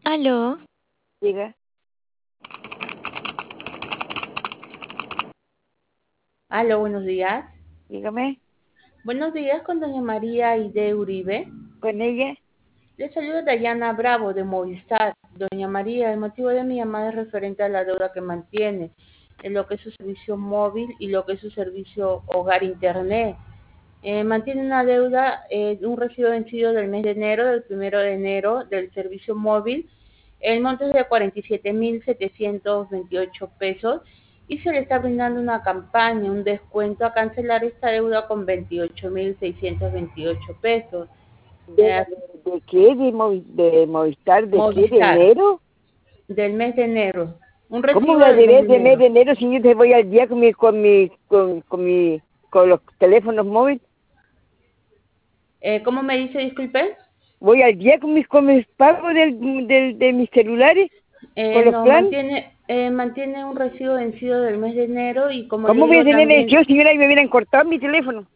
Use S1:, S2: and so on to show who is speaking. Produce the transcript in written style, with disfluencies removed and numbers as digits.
S1: Aló,
S2: Diga,
S3: Aló, buenos días.
S2: dígame,
S3: Buenos días con doña María Ide Uribe.
S2: con ella.
S3: Le saluda Dayana Bravo de Movistar. Doña María, el motivo de mi llamada es referente a la deuda que mantiene en lo que es su servicio móvil y lo que es su servicio hogar internet. Mantiene una deuda, un recibo vencido del mes de enero, del 1 de enero, del servicio móvil. El monto es de 47.728 pesos y se le está brindando una campaña, un descuento a cancelar esta deuda con 28.628 pesos.
S2: ¿De,
S3: Eh,
S2: de qué? ¿De Movistar? ¿De qué? ¿De
S3: Movistar,
S2: enero?
S3: del mes de enero. Un
S2: ¿Cómo
S3: recibo
S2: voy a
S3: del mes
S2: tener
S3: de
S2: ese mes
S3: enero.
S2: de enero si yo te voy al día con los teléfonos móviles?
S3: ¿Cómo me dice, disculpe?
S2: Voy al día con mis pagos de mis celulares, con los
S3: No,
S2: planes.
S3: mantiene un recibo vencido del mes de enero y como le
S2: ¿Cómo voy a
S3: digo
S2: tener
S3: también,
S2: 22 si yo me hubieran cortado mi teléfono?